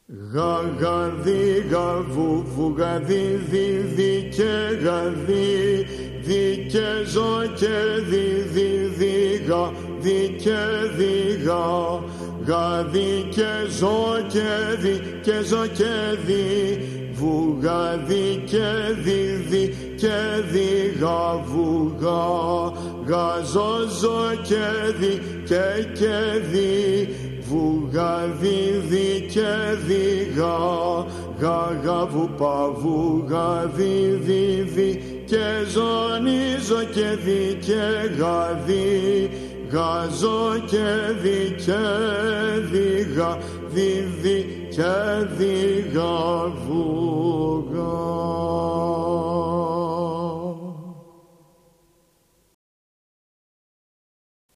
Γαδί, γαβού, βουγαδί, δι και γαδί, δι και ζω και δι, γα, δι και δι, γαδί και ζω και ζω και δι, βουγαδί και δι και δι, γαβουγα, γαζω και δι και δι, βουγαδί δι και δι, γα, βου, παβου, γαδί, δι και ζωνίζω και δι και γαδί, γαζω και δι και δι, γα, δι και δι, γαβουγα.